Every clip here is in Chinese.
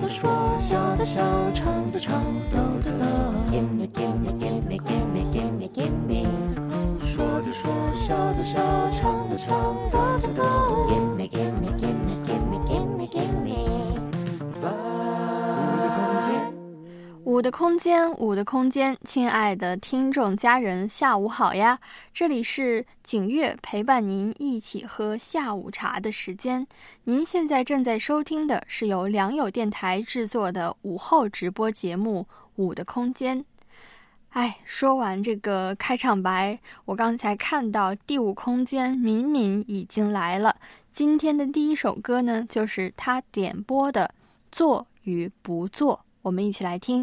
的说，笑的笑，唱的唱，逗的逗。Give me, give me, give me, give me, give me, give me。说的说，笑的笑，唱的唱，逗的逗。Give me, give me, give me, give me, give me, give me。 五的空间，五的空间，亲爱的听众家人，下午好呀！这里是景月陪伴您一起喝下午茶的时间。您现在正在收听的是由良友电台制作的午后直播节目《五的空间》。说完这个开场白，我刚才看到第五空间敏敏已经来了。今天的第一首歌呢，就是他点播的《做与不做》，我们一起来听。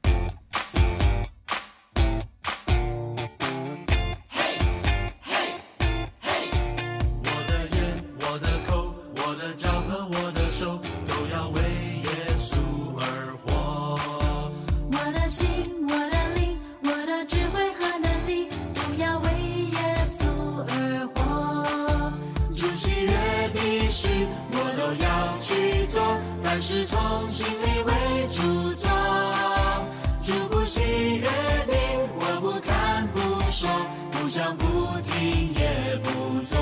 凡事从心里为主做，主不喜约定，我不看不说，不想不听也不做。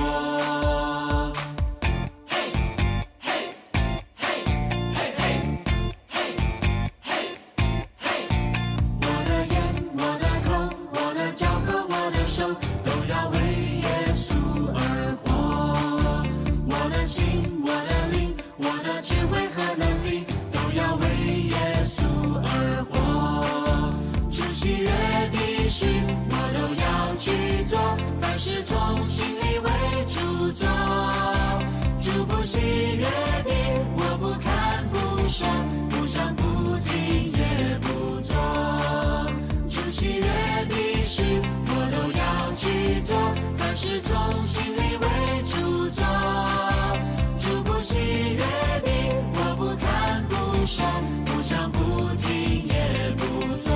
嘿，嘿，嘿，嘿，嘿，嘿，嘿，嘿，我的眼，我的口，我的脚和我的手，都要为耶稣而活。我的心，我的灵，我的智慧和能力都要为耶稣而活。主喜悦的事我都要去做，凡事从心里为主做。主不喜悦的我不看不说，不想不听也不做。主喜悦的事我都要去做，凡事从心里为主做。主不喜悦的我不看不说，不想不听也不做。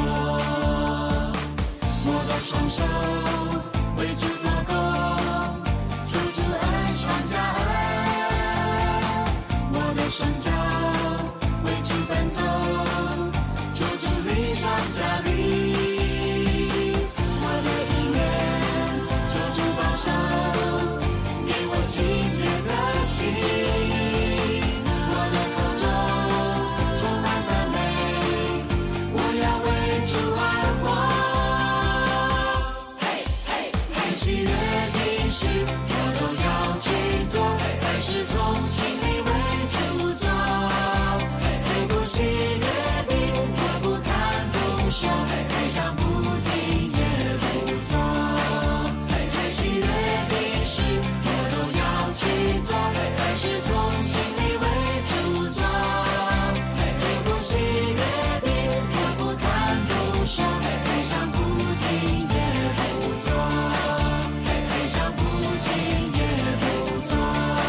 我的双手为主做工，求主恩上加恩。我的双脚为主奔走，求主力上加力。我的意念求主保守，给我清洁的心。是从心里为主做，主不喜悦的我不看不说，不想不听也不做。最喜悦的事我都要去做，凡事从心里为主做。主不喜悦的我不看不说，不想不听也不做，不想不听也不做。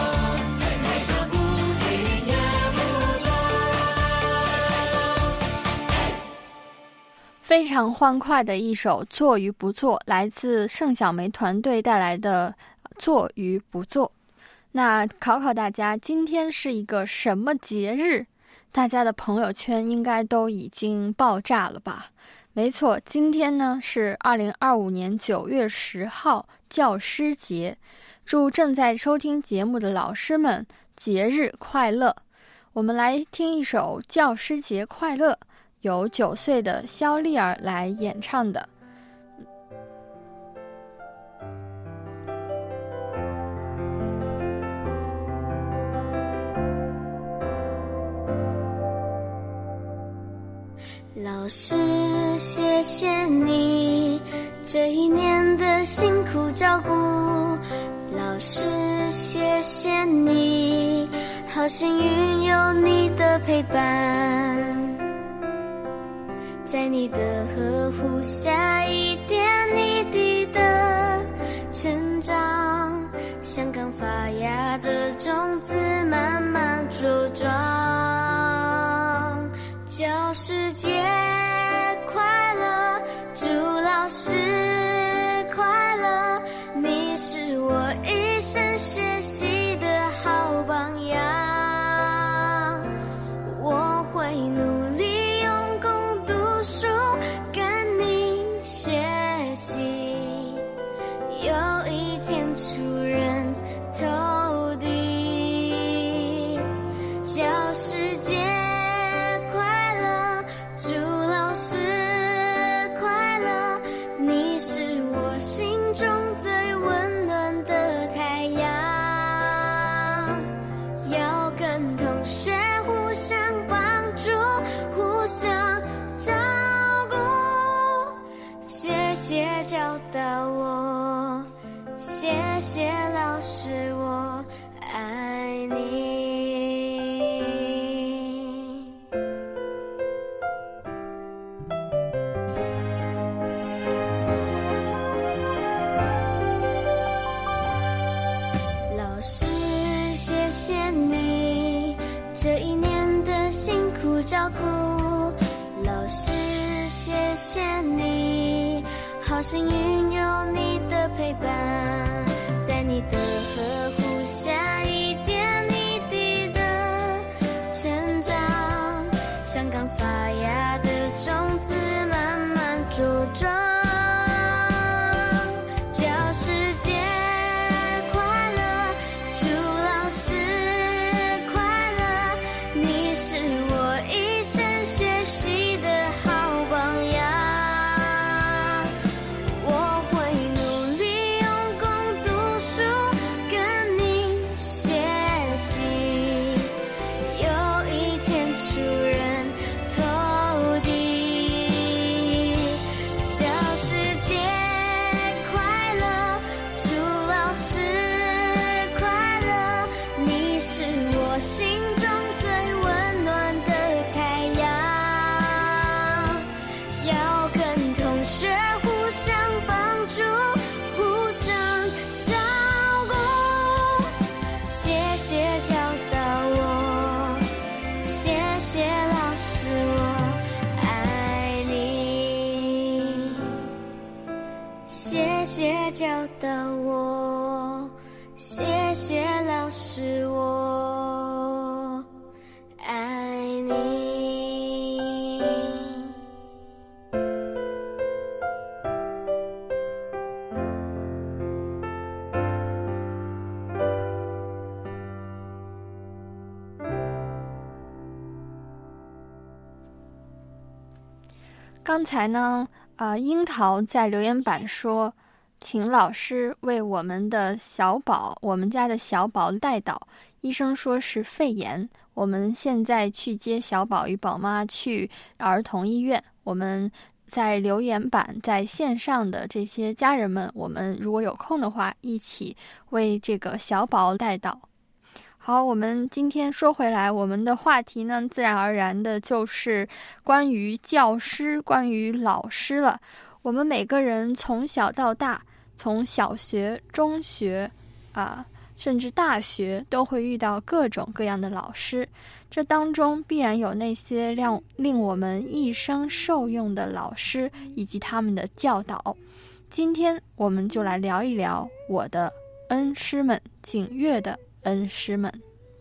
非常欢快的一首做与不做，来自盛小梅团队带来的做与不做。那考考大家，今天是一个什么节日？大家的朋友圈应该都已经爆炸了吧？没错，今天呢是2025年9月10号教师节。祝正在收听节目的老师们节日快乐。我们来听一首教师节快乐，由9岁的肖丽儿来演唱的。 老师，谢谢你这一年的辛苦照顾。老师，谢谢你，好幸运有你的陪伴。在你的呵护下，一点一滴的成长，像刚发芽的种子慢慢茁壮。教师节快乐，祝老师快乐，你是我一生学习的好榜样。我会谢你这一年的辛苦照顾，老师谢谢你，好幸运有你的陪伴，在你的呵护下一点一滴的成长，像刚发芽的种子慢慢茁壮。教师节快乐，祝老师快乐，你是我一生学习的好榜样。我会努力用功读书，跟您学习，有一天出人头地。教师节快乐，祝老师快乐，你是我心中最温暖的太阳。要跟同学互相帮助，互相照顾。谢谢教导我，谢谢老师，我爱你。谢谢教导我，谢谢老师，我爱你。 刚才呢，樱桃在留言板说，请老师为我们家的小宝带祷，医生说是肺炎，我们现在去接小宝与宝妈去儿童医院。我们在留言板在线上的这些家人们，我们如果有空的话，一起为这个小宝带祷。好，我们今天说回来，我们的话题呢，自然而然的就是关于教师，关于老师了。我们每个人从小到大，从小学、中学甚至大学，都会遇到各种各样的老师。这当中必然有那些令我们一生受用的老师以及他们的教导。今天我们就来聊一聊我的恩师们，景岳的恩师们。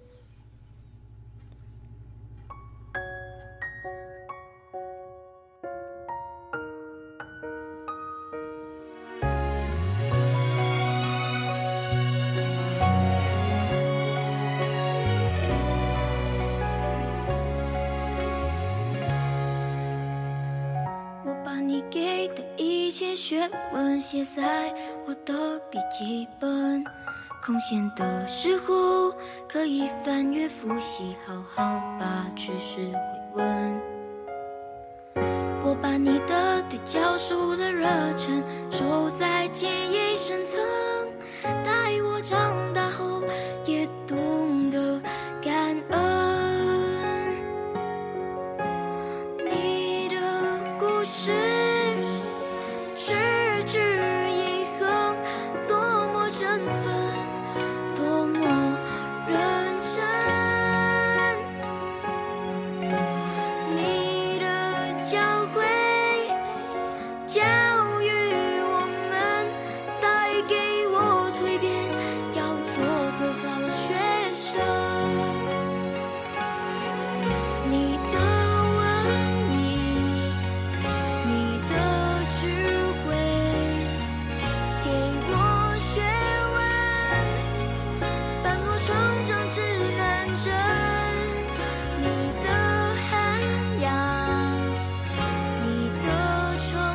我把你给的一切学问写在我的笔记本，空闲的时候可以翻阅复习，好好把知识回温。我把你的对教书的热忱收在记忆深层，待我长大后也懂得感恩。你的故事持之以恒，多么振奋，多么认真。你的教诲教育我们，带给我蜕变，要做个好学生。你的文艺，你的智慧，给我学问，伴我成长指南针。你的涵养，你的诚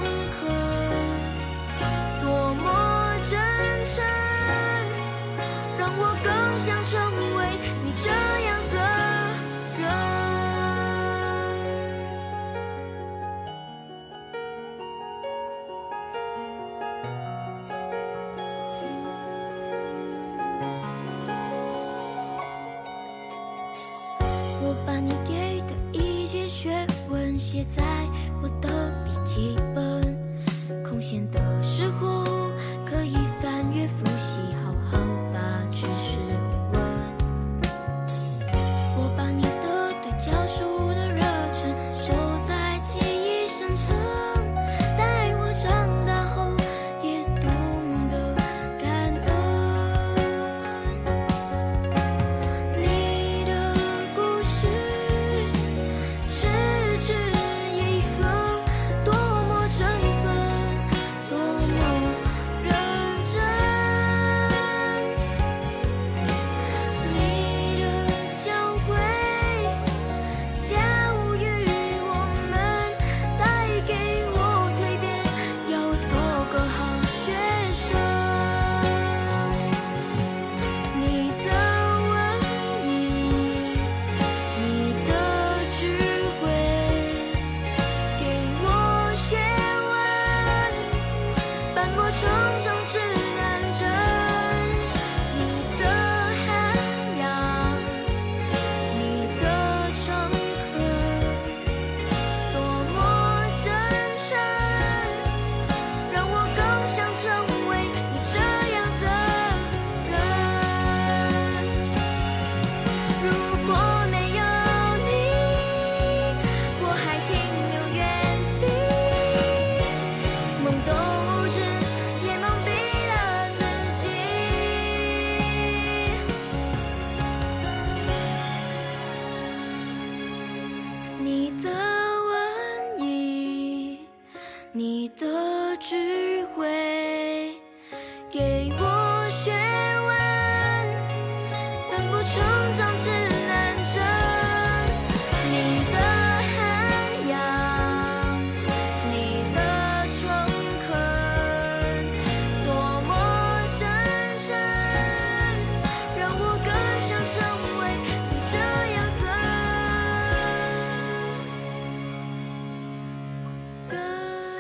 恳，多么真诚，让我更想成为你这样的人。我把你给的一切学问写在我的笔记本，空闲的时候可以翻阅复习，好好把知识回温。 你的文艺，你的智慧，给我学问，本不成长指南针。你的涵养，你的诚恳，多么真诚，让我更想成为你这样的人。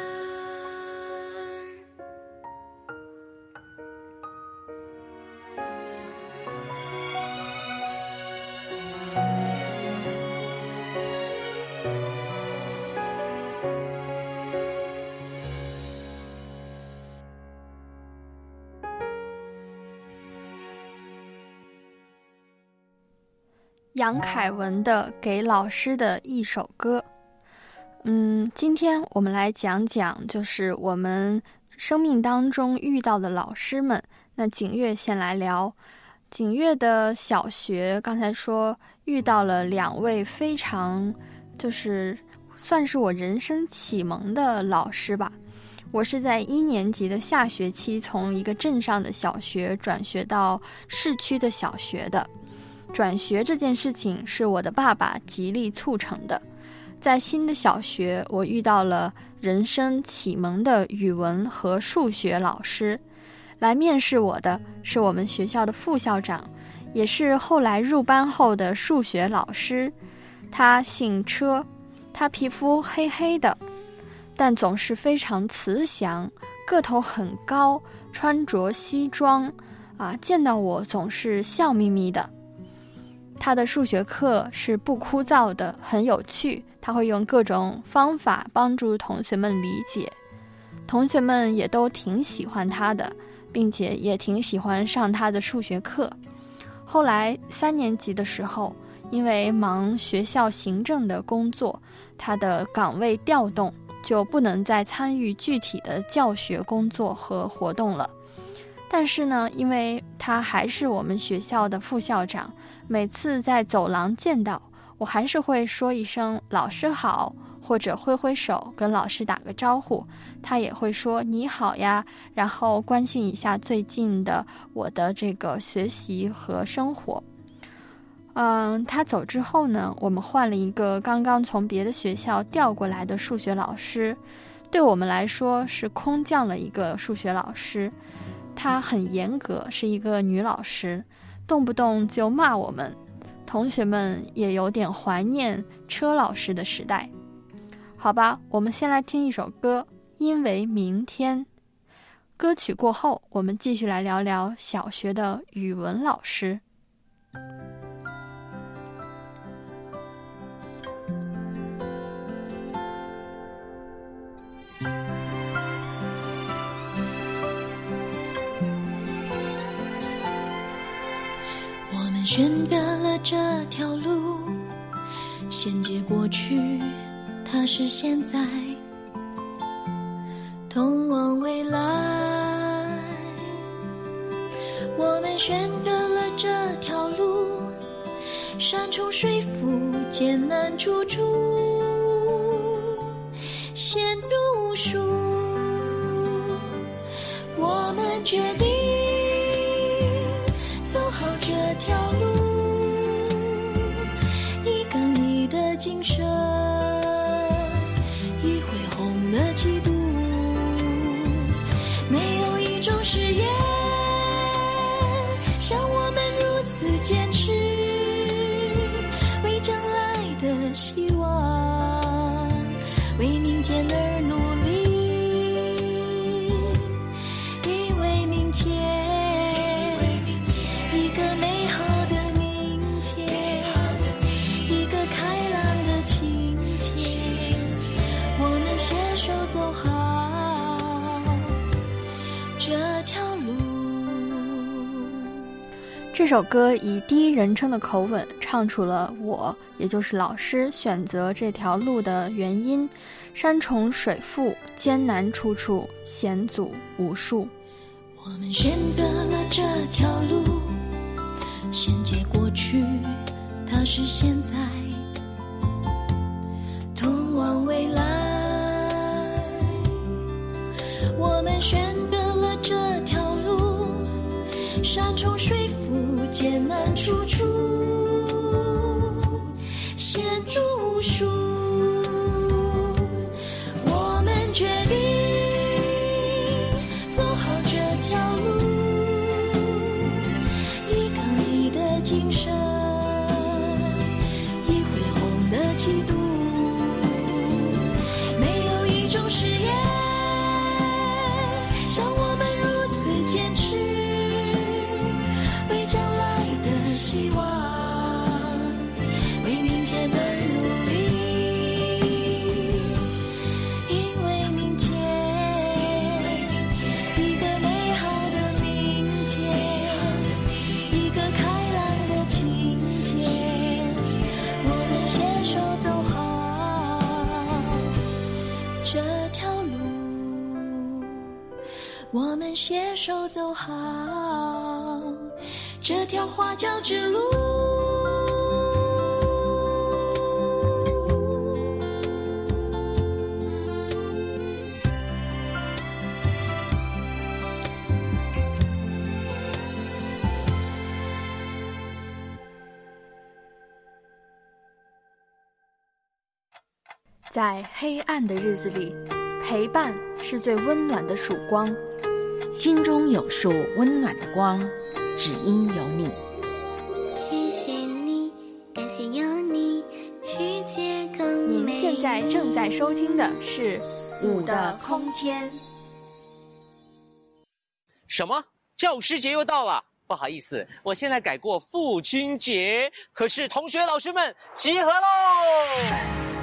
杨凯文的《给老师的一首歌》。今天我们来讲讲就是我们生命当中遇到的老师们。那景月先来聊景月的小学，刚才说遇到了2位非常就是算是我人生启蒙的老师吧。我是在1年级的下学期从一个镇上的小学转学到市区的小学的。转学这件事情是我的爸爸极力促成的。在新的小学，我遇到了人生启蒙的语文和数学老师。来面试我的是我们学校的副校长，也是后来入班后的数学老师。他姓车，他皮肤黑黑的，但总是非常慈祥，个头很高，穿着西装见到我总是笑眯眯的。他的数学课是不枯燥的，很有趣，他会用各种方法帮助同学们理解，同学们也都挺喜欢他的，并且也挺喜欢上他的数学课。后来3年级的时候，因为忙学校行政的工作，他的岗位调动，就不能再参与具体的教学工作和活动了。但是呢，因为他还是我们学校的副校长，每次在走廊见到我，还是会说一声老师好，或者挥挥手跟老师打个招呼，他也会说你好呀，然后关心一下最近的我的这个学习和生活。他走之后呢，我们换了一个刚刚从别的学校调过来的数学老师，对我们来说是空降了一个数学老师。她很严格，是一个女老师，动不动就骂我们，同学们也有点怀念车老师的时代。好吧，我们先来听一首歌，因为明天。歌曲过后，我们继续来聊聊小学的语文老师。 选择了这条路，衔接过去，它是现在，通往未来。我们选择了这条路，山重水复，艰难处处，险阻无数。我们决定走好这条路，一刚毅的精神，一恢宏的气度。没有一种誓言像我们如此坚持，为将来的希望，为明天而努力。因为明天手走好这条路。 这首歌以第一人称的口吻唱出了我，也就是老师选择这条路的原因。山重水复，艰难处处，险阻无数。 我们选择了这条路，衔接过去，它是现在， 们选择了这条路，山重水复艰难处处，险阻无数。我们决定走好这条路，依靠你的精神，以恢宏的气度。没有一种誓言像我们如此坚持，为将来的希望，为明天的努力。因为明天，一个美好的明天，一个开朗的晴天，我们携手走好这条路，我们携手走好这条花椒之路。 在黑暗的日子里，陪伴是最温暖的曙光。 心中有束温暖的光，只因有你。 谢谢你，感谢有你，世界更美。 您现在正在收听的是舞的空间。 什么？教师节又到了？不好意思，我现在改过父亲节。可是同学老师们集合喽！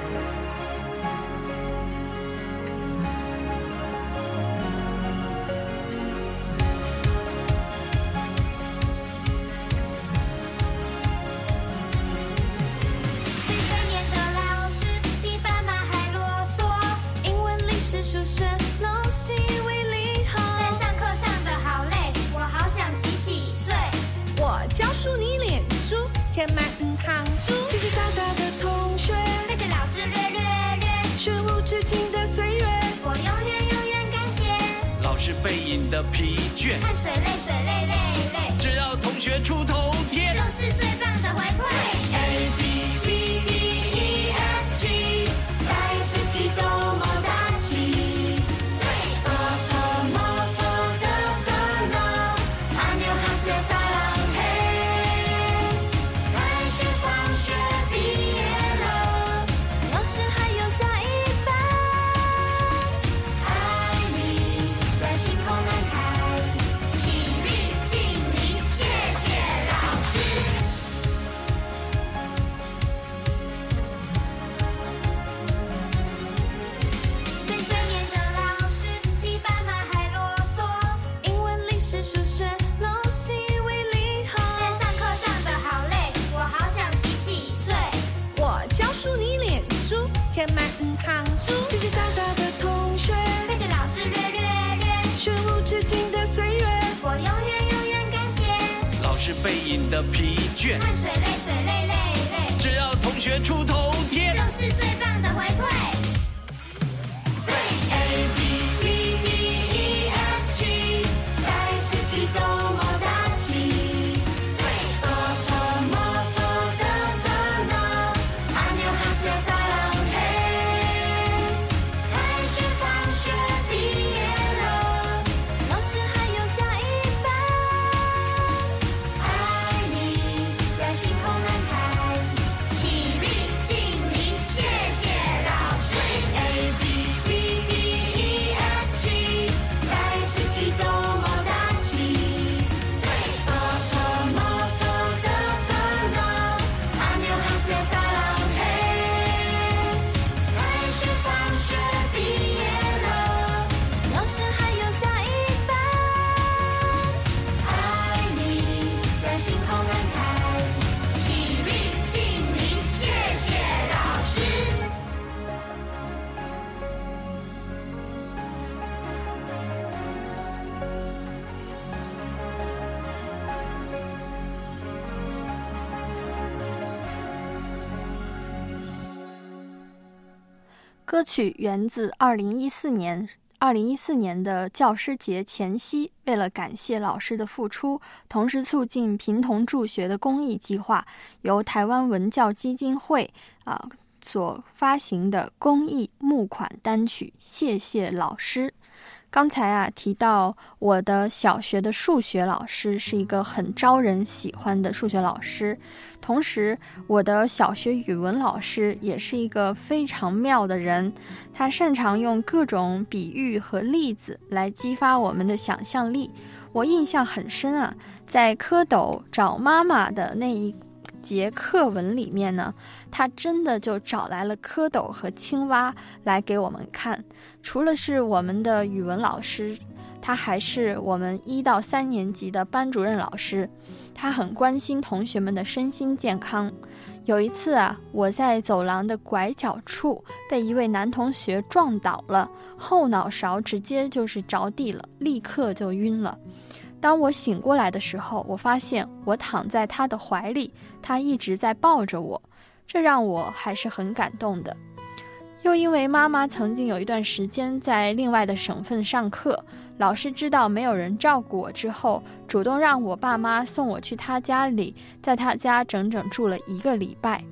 填满行书，叽叽喳喳的同学， 背着老师略略略， 学无止境的岁月， 我永远永远感谢老师背影的疲倦， 汗水泪水泪泪泪， 只要同学出头天， 就是最棒的回馈。 A B C D E F G， 大好き友達，パパママ的大脑，안녕하세요 사랑해。 填满行书，叽叽喳喳的同学， 背着老师略略略， 学无止境的岁月， 我永远永远感谢老师背影的疲倦， 汗水泪水泪泪泪， 只要同学出头天， 就是最棒的回馈。 A B C D E F G， 大好き友達，パパママ的大脑，안녕하세요 사랑해。开学放学毕业了， 老师还有下一班， 爱你在星空南开， 起立敬礼，谢谢老师。 A B C D E F G， 大好き友達，パパママ的大脑，안녕하세요 사랑해。开学放学毕业了， 老师还有下一班， 爱你在星空南开， 起立敬礼，谢谢老师。 歌曲源自2014年 2014年的教师节前夕，为了感谢老师的付出，同时促进贫童助学的公益计划，由台湾文教基金会所发行的公益募款单曲《谢谢老师》。刚才提到我的小学的数学老师是一个很招人喜欢的数学老师，同时我的小学语文老师也是一个非常妙的人，他擅长用各种比喻和例子来激发我们的想象力。我印象很深在蝌蚪找妈妈的那一节课文里面呢，他真的就找来了蝌蚪和青蛙来给我们看。除了是我们的语文老师，他还是我们1到3年级的班主任老师，他很关心同学们的身心健康。有一次我在走廊的拐角处被一位男同学撞倒了，后脑勺直接就是着地了，立刻就晕了。当我醒过来的时候，我发现我躺在他的怀里，他一直在抱着我，这让我还是很感动的。又因为妈妈曾经有一段时间在另外的省份上课，老师知道没有人照顾我之后，主动让我爸妈送我去他家里，在他家整整住了1个礼拜。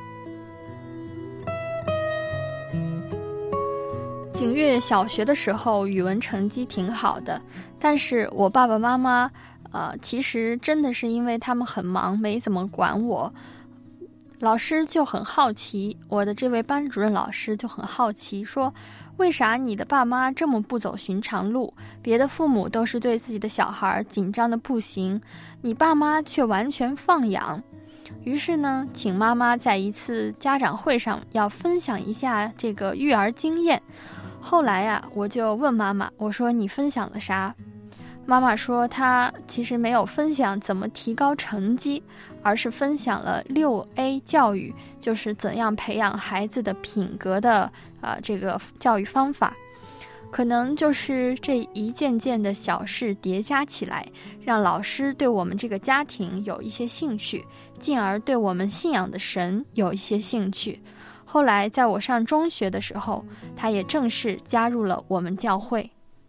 景岳小学的时候语文成绩挺好的，但是我爸爸妈妈其实真的是因为他们很忙，没怎么管我。老师就很好奇，我的这位班主任老师就很好奇，说为啥你的爸妈这么不走寻常路，别的父母都是对自己的小孩紧张的不行，你爸妈却完全放养。于是呢，请妈妈在一次家长会上要分享一下这个育儿经验。后来我就问妈妈，我说你分享了啥？妈妈说她其实没有分享怎么提高成绩，而是分享了6A 教育，就是怎样培养孩子的品格的这个教育方法。可能就是这一件件的小事叠加起来，让老师对我们这个家庭有一些兴趣，进而对我们信仰的神有一些兴趣。后来在我上中学的时候，他也正式加入了我们教会。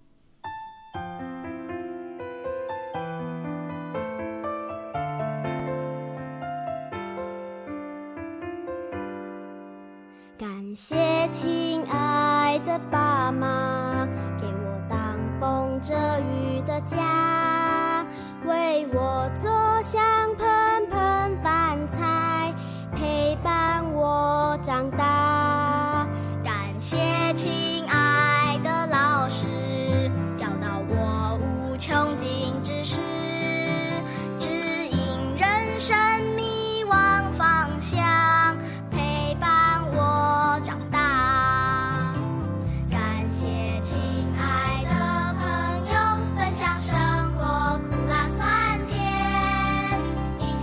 感谢亲爱的爸妈，给我挡风遮雨的家，为我做香喷喷饭菜，陪伴我长大。感谢亲爱的老师，教导我无穷尽知识，指引人生迷惘方向，陪伴我长大。感谢亲爱的朋友，分享生活苦辣酸甜，一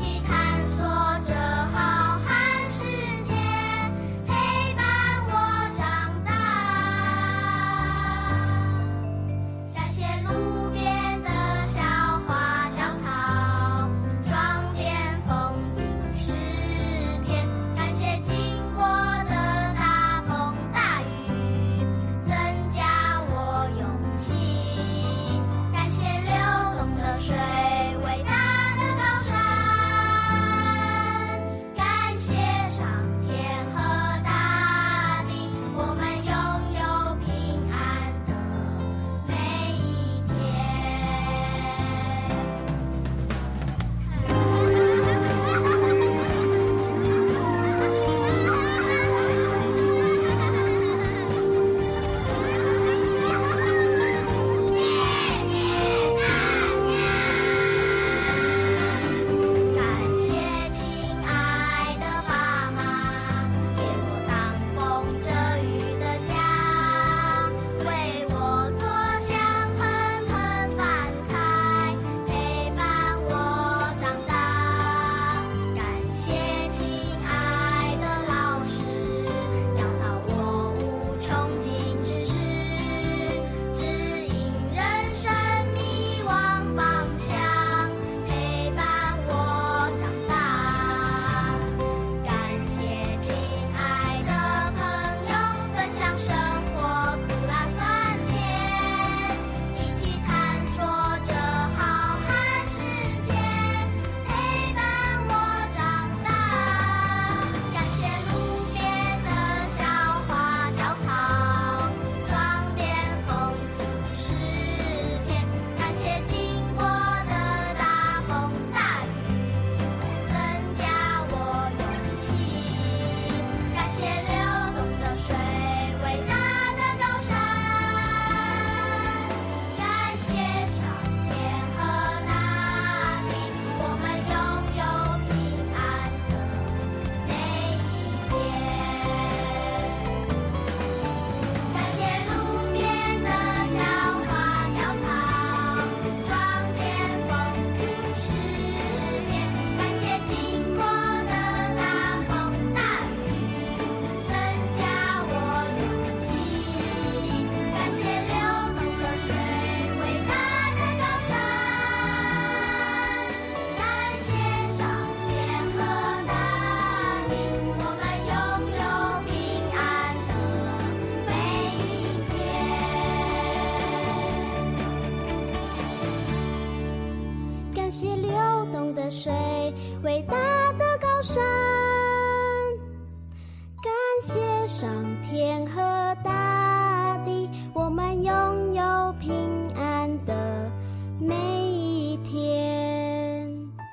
伟大的高山。感谢上天和大地，我们拥有平安的每一天。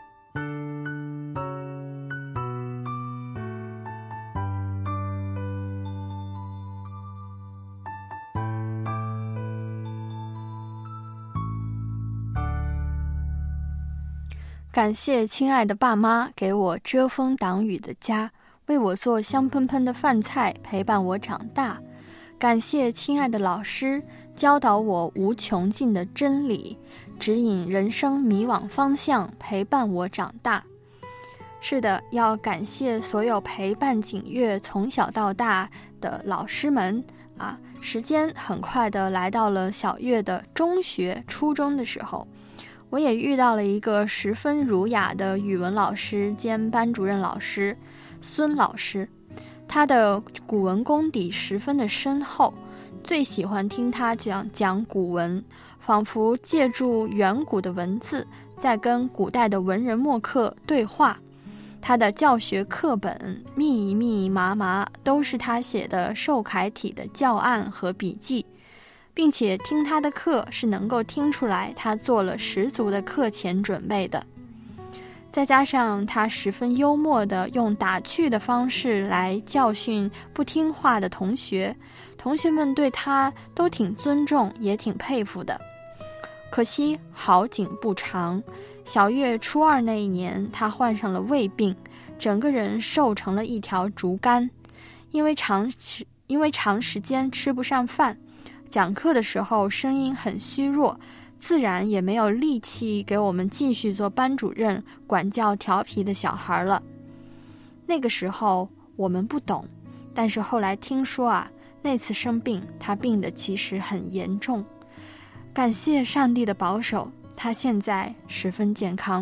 感谢亲爱的爸妈给我遮风挡雨的家，为我做香喷喷的饭菜，陪伴我长大。感谢亲爱的老师，教导我无穷尽的真理，指引人生迷惘方向，陪伴我长大。是的，要感谢所有陪伴景月从小到大的老师们啊！时间很快的来到了小月的中学、初中的时候，我也遇到了一个十分儒雅的语文老师兼班主任老师孙老师。他的古文功底十分的深厚，最喜欢听他讲古文，仿佛借助远古的文字在跟古代的文人墨客对话。他的教学课本密密麻麻都是他写的授楷体的教案和笔记，并且听他的课是能够听出来他做了十足的课前准备的。再加上他十分幽默地用打趣的方式来教训不听话的同学，同学们对他都挺尊重也挺佩服的。可惜好景不长，小月初二那一年，他患上了胃病，整个人瘦成了一条竹竿。因为长时间吃不上饭，讲课的时候声音很虚弱，自然也没有力气给我们继续做班主任，管教调皮的小孩了。那个时候我们不懂，但是后来听说啊，那次生病他病得其实很严重。感谢上帝的保守，他现在十分健康。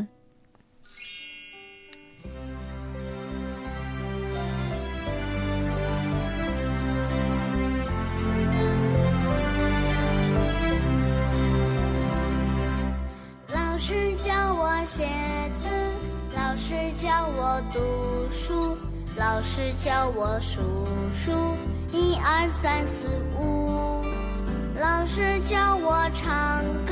老师教我写字，老师教我读书，老师教我数数1、2、3、4、5。老师教我唱歌，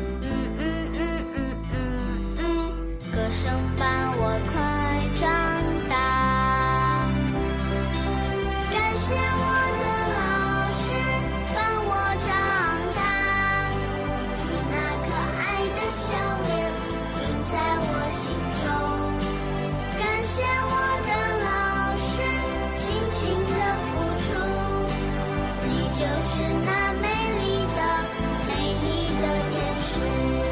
歌声伴我快长大。感谢我的老师伴我长大，以那可爱的笑脸印在我心中。感谢我的老师辛勤的付出，你就是那美丽的天使。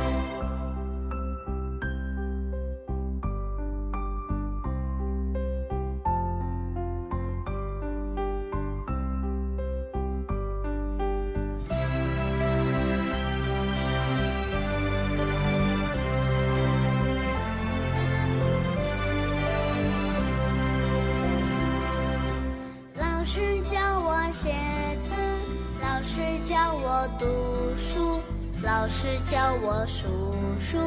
老师教我写字，老师教我读书，老师教我数数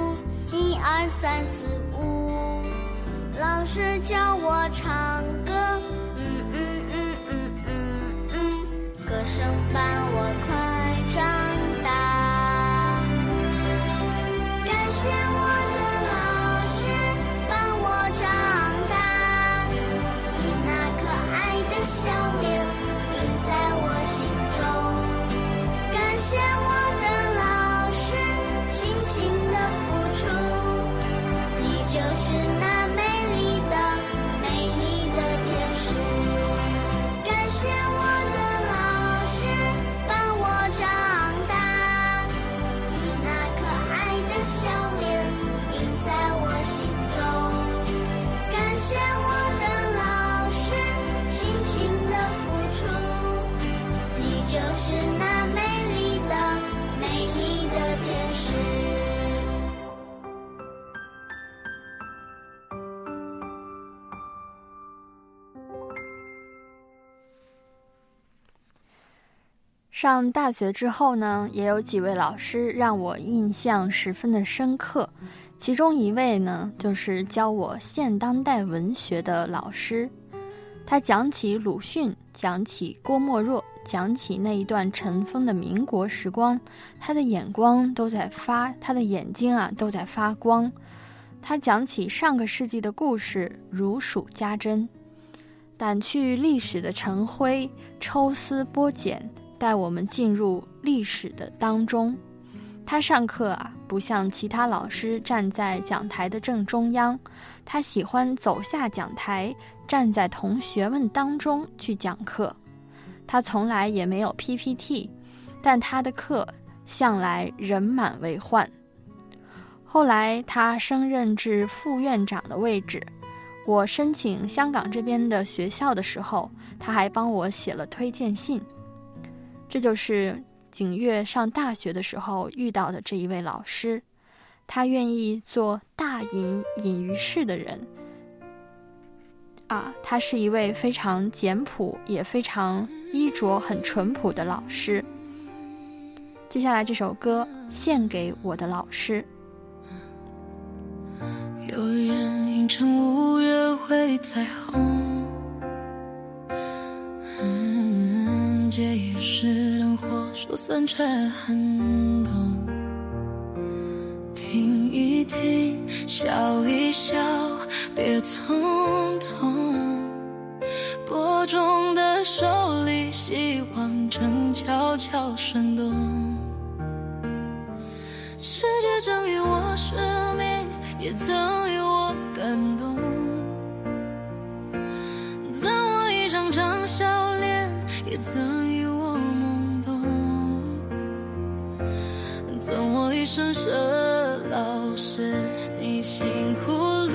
1、2、3、4、5。老师教我唱歌，歌声伴我快长大。感谢我的老师伴我长大，以那可爱的笑脸印在我心中。感谢我的老师辛勤的付出，你就是那美丽的天使。感谢我的老师伴我长大，以那可爱的笑脸印在我心中。感谢我的老师辛勤的付出，你就是那美丽的天使。 上大学之后呢，也有几位老师让我印象十分的深刻。 其中一位呢，就是教我现当代文学的老师。他讲起鲁迅，讲起郭沫若，讲起那一段尘封的民国时光，他的眼睛啊都在发光。他讲起上个世纪的故事如数家珍，掸去历史的尘灰，抽丝剥茧，带我们进入历史的当中。他上课啊，不像其他老师站在讲台的正中央，他喜欢走下讲台，站在同学们当中去讲课。他从来也没有 PPT， 但他的课向来人满为患。后来他升任至副院长的位置，我申请香港这边的学校的时候，他还帮我写了推荐信。这就是景岳上大学的时候遇到的这一位老师，他愿意做大隐隐于市的人啊，他是一位非常简朴也非常衣着很淳朴的老师。接下来这首歌献给我的老师。 有人映衬五月会彩虹，借一时灯火疏散却寒冬，听一听笑一笑别匆匆，播种的手里希望正悄悄闪动，世界赠予我生命，也赠予我感动，赠我一张张笑脸，也赠予我懵懂，赠我一生生老师，你辛苦了，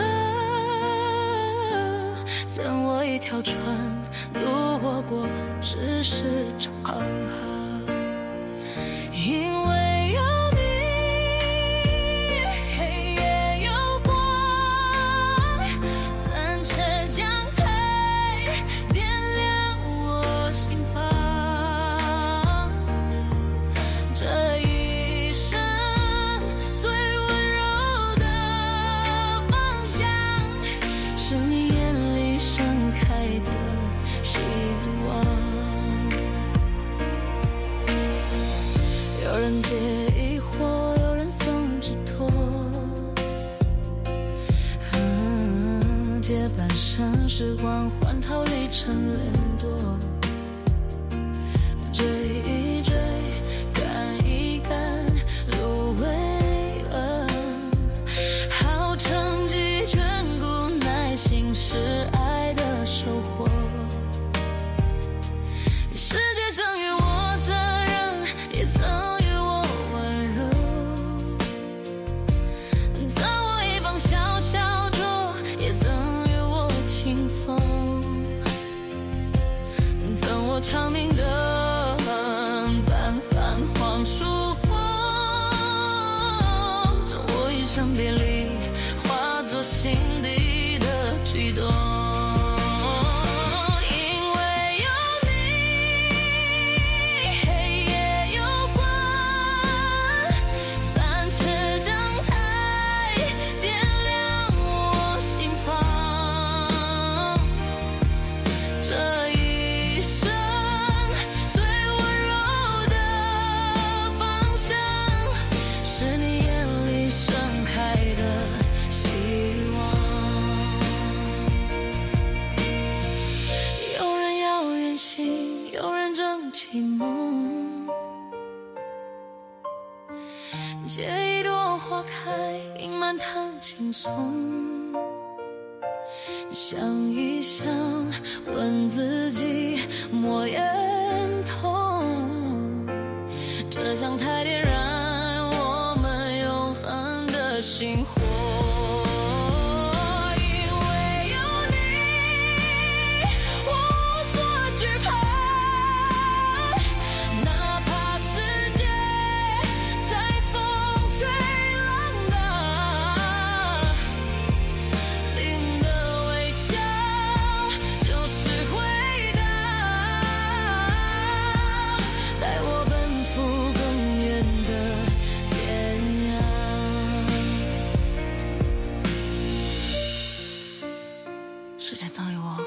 赠我一条船，渡我过世事长河，因为有你黑夜有光，三尺江台点亮我心房，这一生最温柔的方向，是你眼里盛开的希望。有人解疑惑，有人送纸托，借半生时光换逃离尘连多，追一追，赶一赶，路微恶，好成绩眷顾耐心是爱的收获，世界赠予我责任，也赠予我温柔，赠我一方小小桌，也赠予我清风，赠我长命的半泛黄书风，赠我一生别离，化作心底的悸动。借一朵花开，盈满堂轻松，想一想，问自己，莫言痛，这香台点燃我们永恒的星火。 我，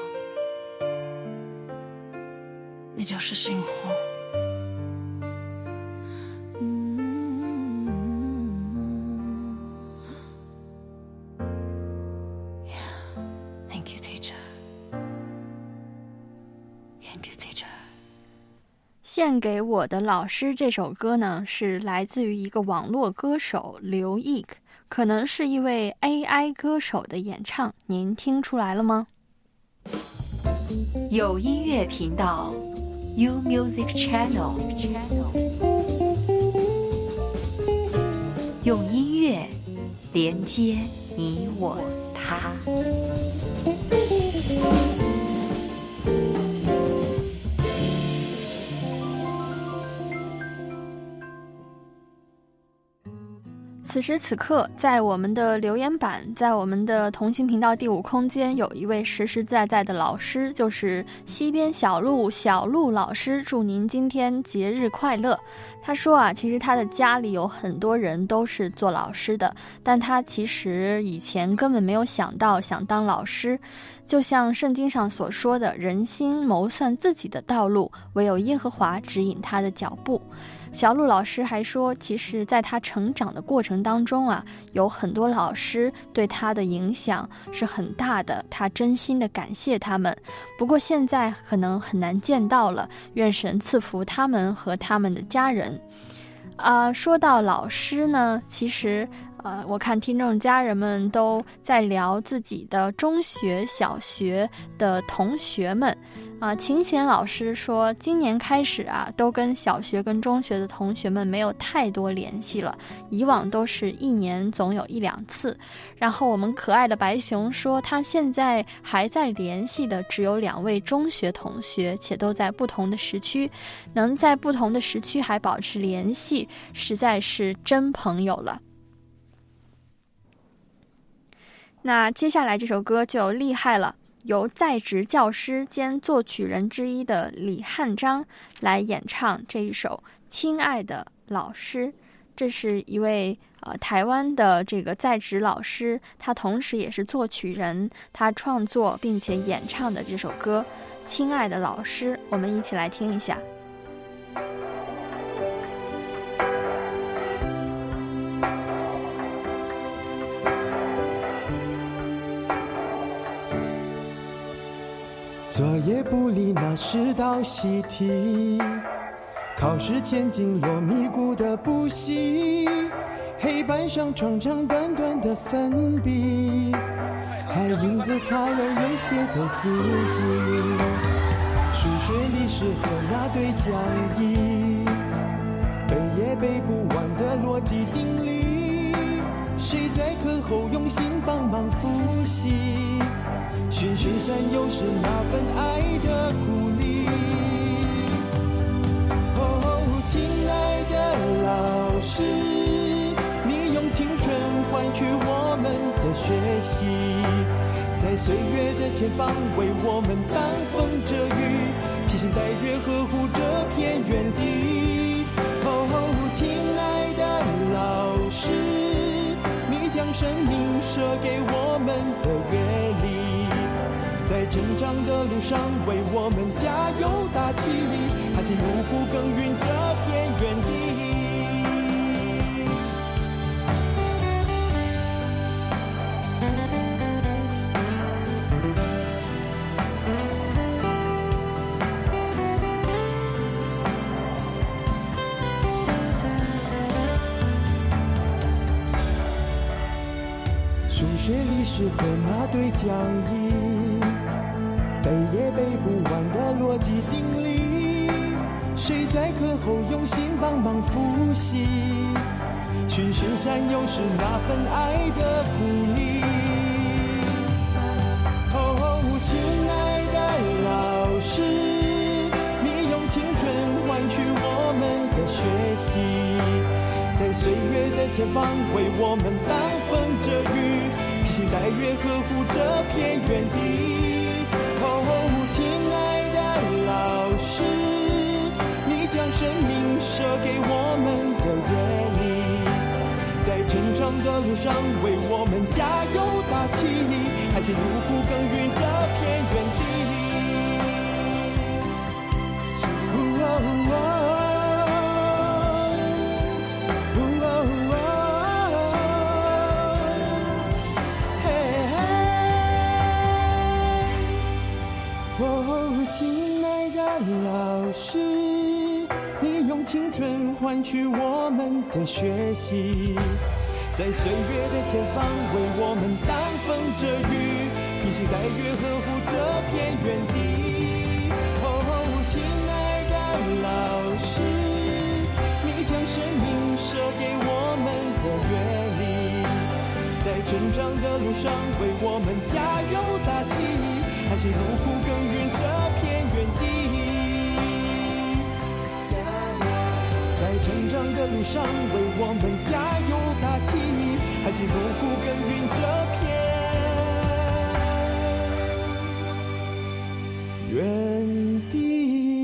你就是幸福。Thank you, teacher. Thank you, teacher. 献给我的老师这首歌呢，是来自于一个网络歌手刘毅，可能是一位 AI 歌手的演唱，您听出来了吗？ 有音乐频道 U Music Channel， 用音乐连接你我他。 此时此刻，在我们的留言板，在我们的同行频道第5空间，有一位实实在在的老师，就是西边小路老师，祝您今天节日快乐。他说啊，其实他的家里有很多人都是做老师的，但他其实以前根本没有想到想当老师。就像圣经上所说的，人心谋算自己的道路，唯有耶和华指引他的脚步。小陆老师还说，其实在他成长的过程当中啊，有很多老师对他的影响是很大的，他真心的感谢他们。不过现在可能很难见到了，愿神赐福他们和他们的家人。说到老师呢，其实我看听众家人们都在聊自己的中学、小学的同学们。秦贤老师说，今年开始都跟小学跟中学的同学们没有太多联系了，以往都是1年总有1-2次。然后我们可爱的白熊说，他现在还在联系的只有2位中学同学，且都在不同的时区，能在不同的时区还保持联系，实在是真朋友了。那接下来这首歌就厉害了，由在职教师兼作曲人之一的李汉章来演唱这一首《亲爱的老师》。这是一位台湾的这个在职老师，他同时也是作曲人，他创作并且演唱的这首歌《亲爱的老师》，我们一起来听一下。 作业簿里那10道习题，考试前紧锣密鼓的补习，黑板上长长短短的粉笔，还印着擦了有写的字迹。数学历史和那堆讲义，背也背不完的逻辑定理，谁在课后用心帮忙复习？循循善诱是那份爱的鼓励。哦，亲爱的老师，你用青春换取我们的学习，在岁月的前方为我们挡风遮雨，披星戴月呵护这片原地。哦，亲爱的老师，你将生命舍给我们的阅历，在成长的路上为我们加油打气力，踏进入苦耕耘这片原地。数学历史和那堆讲义，背也背不完的逻辑定理，谁在课后用心帮忙复习？循循善诱是那份爱的鼓励。哦，亲爱的老师，你用青春换取我们的学习，在岁月的前方为我们挡风遮雨，披星戴月呵护这片原地。亲爱的老师，你将生命舍给我们的阅历，在成长的路上为我们加油打气力，踏进入苦耕耘这片原哦，亲爱的老师，你用青春换取我们的学习，在岁月的前方为我们挡风遮雨，披星戴月呵护这片原地。哦，亲爱的老师，你将生命舍给我们的阅历，在成长的路上为我们加油打气，含辛茹苦耕耘这片原地。在成长的路上为我们加油打气，含辛茹苦耕耘这片原地。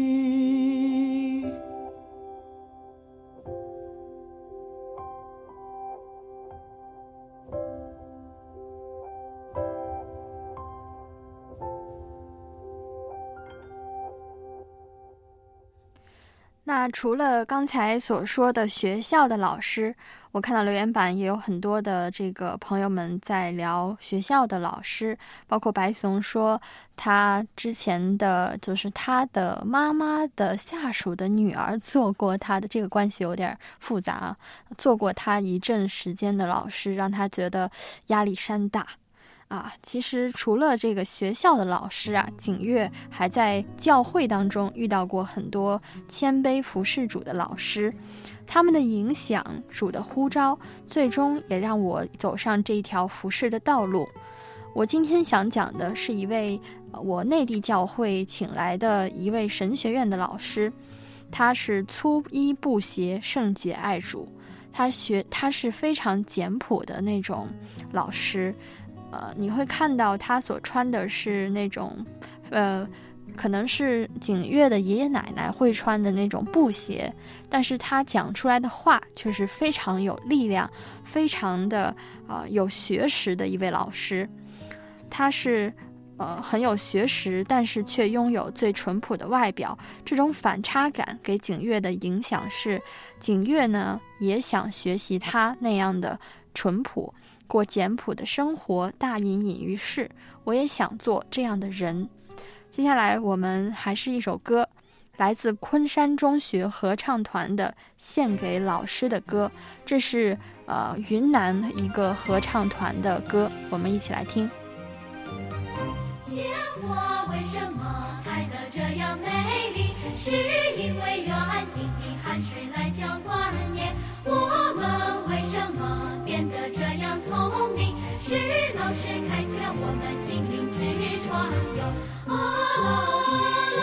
那除了刚才所说的学校的老师，我看到留言板也有很多的这个朋友们在聊学校的老师，包括白怂说他之前的就是他的妈妈的下属的女儿做过他的，这个关系有点复杂啊，做过他一阵时间的老师，让他觉得压力山大。其实除了这个学校的老师啊，景岳还在教会当中遇到过很多谦卑服侍主的老师，他们的影响，主的呼召，最终也让我走上这条服侍的道路。我今天想讲的是一位我内地教会请来的一位神学院的老师，他是粗衣布鞋，圣洁爱主，他是非常简朴的那种老师。你会看到他所穿的是那种可能是景岳的爷爷奶奶会穿的那种布鞋，但是他讲出来的话却是非常有力量，非常的有学识的一位老师。他是很有学识，但是却拥有最淳朴的外表，这种反差感给景岳的影响是，景岳呢也想学习他那样的淳朴，过简朴的生活，大隐隐于市，我也想做这样的人。接下来我们还是一首歌，来自昆山中学合唱团的《献给老师的歌》，这是云南一个合唱团的歌，我们一起来听。 鲜花为什么开得这样美丽？是因为园丁的汗水来浇灌叶。我们为什么变得这样聪明？是老师开启了我们心灵之窗。老师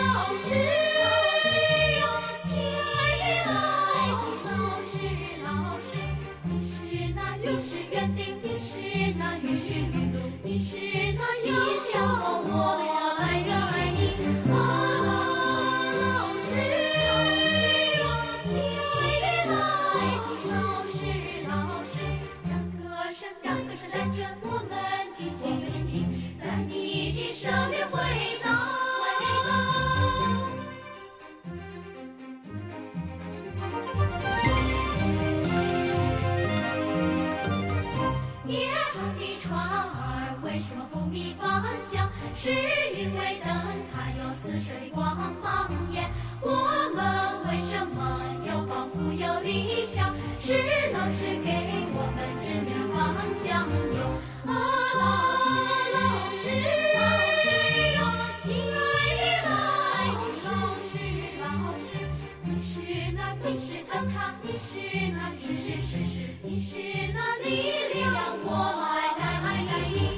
哟，亲爱的老师，你是那于是园丁，你是那于是云路，你是那一生我爱你。老师哟，亲爱的老师，让歌声带着我们的情，在你的身边回荡。夜航的船儿为什么不迷方向？是因为灯它有四射的光芒耶。我们为什么有抱负有理想？是老师给我们指明方向哟。老师哟，亲爱的老师，你是灯塔，你是那知识，你是那力量，我爱你。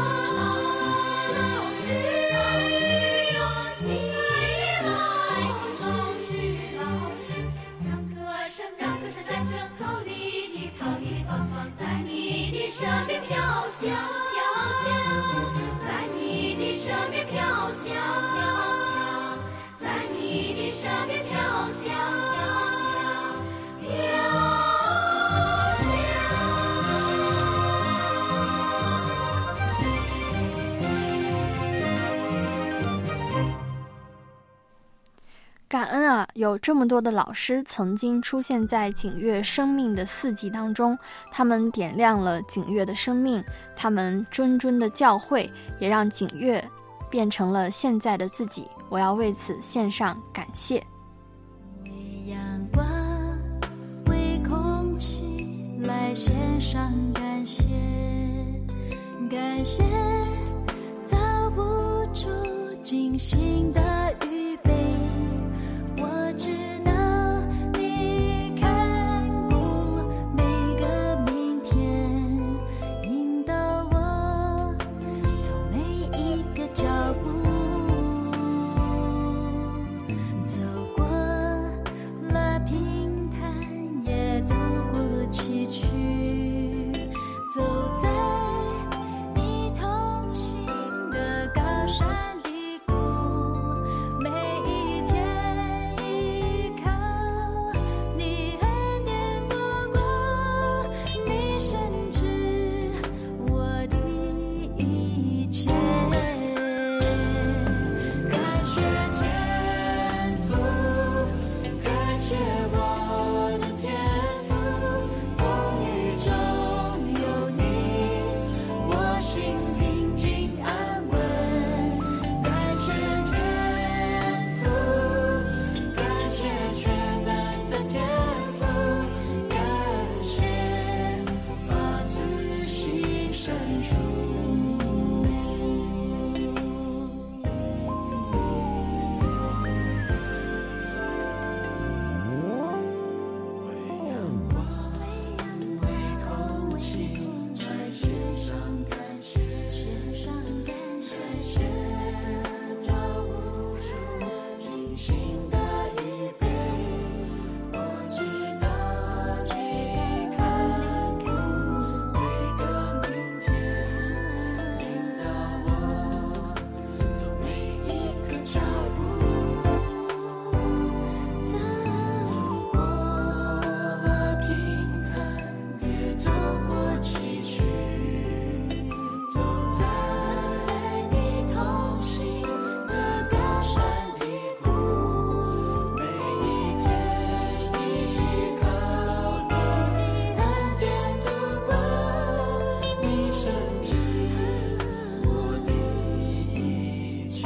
老师哟，亲爱的老师，让歌声带着逃离的芳芳，在你的身边飘香，在你的身边飘香，在你的身边飘香。 感恩啊，有这么多的老师曾经出现在景岳生命的四季当中，他们点亮了景岳的生命，他们谆谆的教诲也让景岳变成了现在的自己，我要为此献上感谢。 为阳光，为空气来献上感谢，感谢造不出精心的预备，我知道你看顾每个明天，引导我走每一个脚步，走过了平坦，也走过崎岖，走在你同行的高山低谷，每一天依靠你恩典度过，你深知我的一切。感谢天父，感谢我的天父，风雨中有你，我心平静安稳。感谢天父，感谢全能的天父，感谢发自心深处。为阳光，为空气，在献上感谢，献上感谢，造不出精心的预备，我知道你看顾每个明天，引导我走每一个脚步，走过了平坦，也走过崎岖，走在你同行的高山低谷，每一天依靠你恩典度过，你深知我的一切。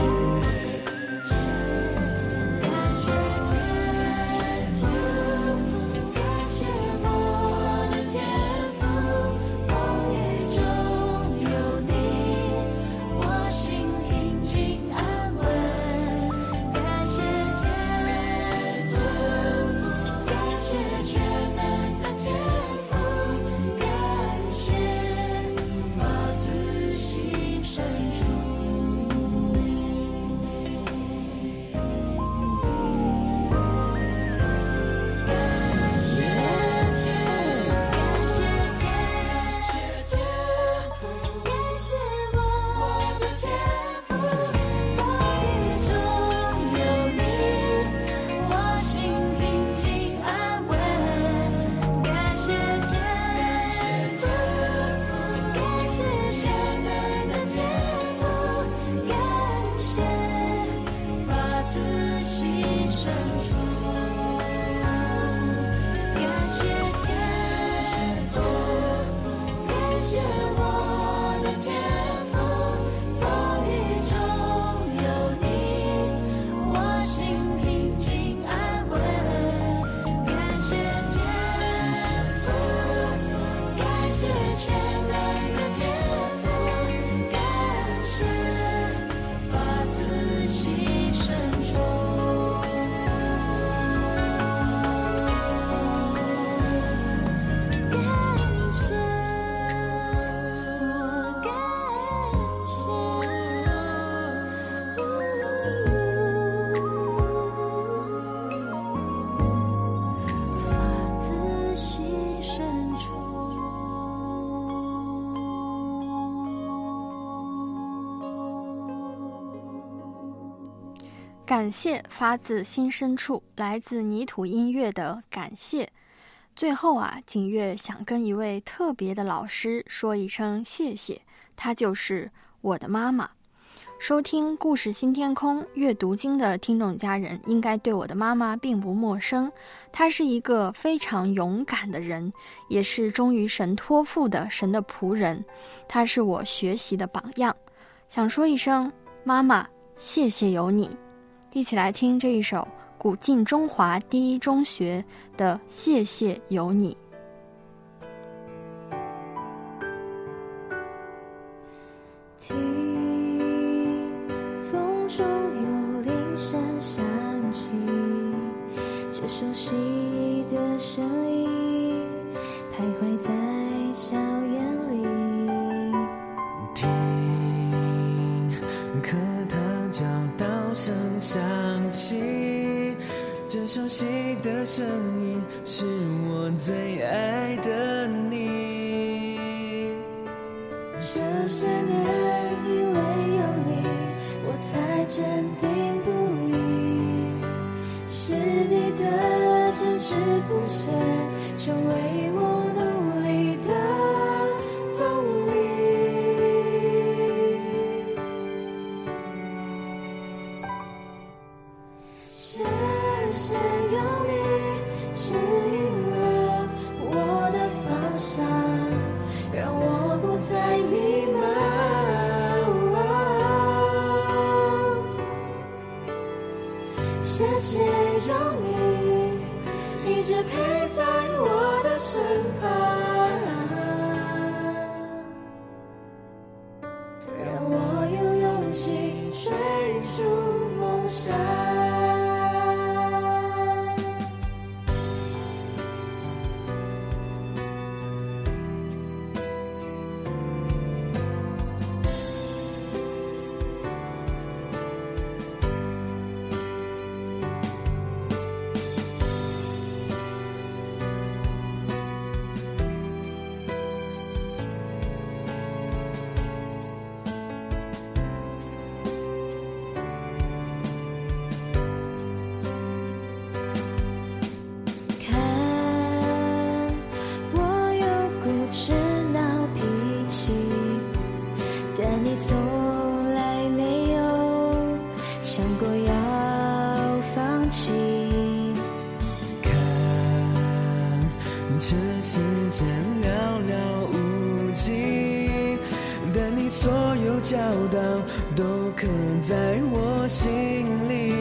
感谢天父，感谢我的天父，风雨中有你，我心平静安稳。感谢天父，感谢全能的天父，感谢发自心深处。感谢天，感谢天父，感谢我的天父，风雨中有你，我心平静安稳。感谢天父，感谢全能的天父，感谢发自心深处。感谢天父，感谢我的天父，风雨中有你，我心平静安稳。感谢天父，感谢全能的天父，感谢发自心深处。感谢，我感谢，发自心深处。 感谢发自心深处，来自泥土音乐的感谢。最后啊，景月想跟一位特别的老师说一声谢谢，她就是我的妈妈。收听故事新天空阅读经的听众家人应该对我的妈妈并不陌生，她是一个非常勇敢的人，也是忠于神托付的神的仆人，她是我学习的榜样。想说一声妈妈，谢谢有你。一起来听这一首古晋中华第一中学的《谢谢有你》。 听风中有铃声响起，这熟悉的声音徘徊在校园里。 听课堂教导声响起，这熟悉的声音是我最爱的你。 这些年因为有你，我才坚定不移，是你的坚持不懈，成为我努力的动力。谢谢有你，指引了我的方向，让我不再迷茫。谢谢有你，一直陪在我的身旁，让我有勇气追逐梦想。 这世间寥寥无几，但你所有教导都刻在我心里。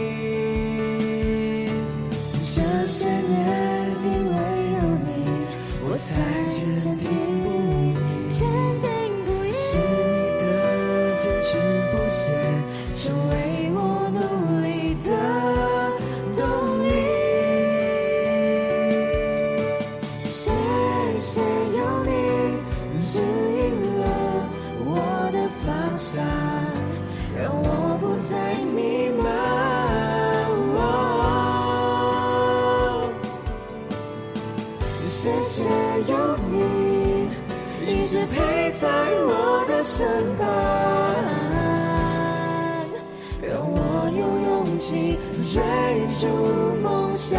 这些年因为有你，我才坚定不移，是你的坚持不懈，成为我努力的动力。谢谢有你指引了我的方向，让我不再迷茫。谢谢有你一直陪在我的身旁，让我有勇气追逐梦想。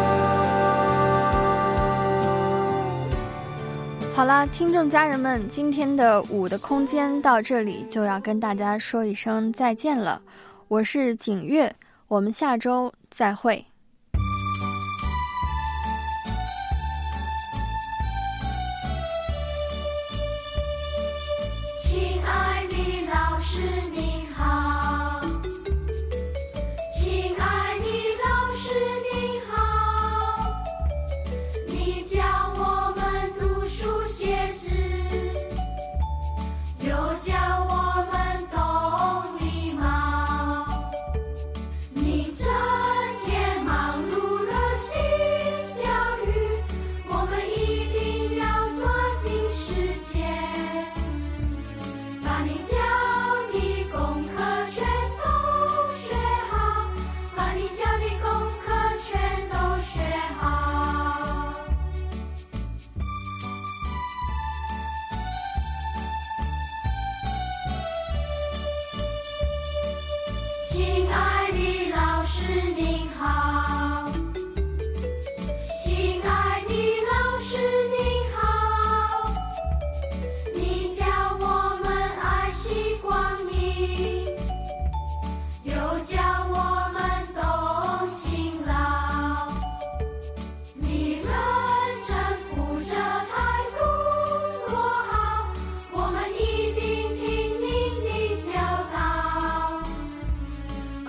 好啦，听众家人们，今天的舞的空间到这里就要跟大家说一声再见了。我是景月，我们下周再会。 亲爱的老师您好，亲爱的老师您好，你教我们读书写字，又教我们懂礼貌，您真天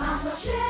马头是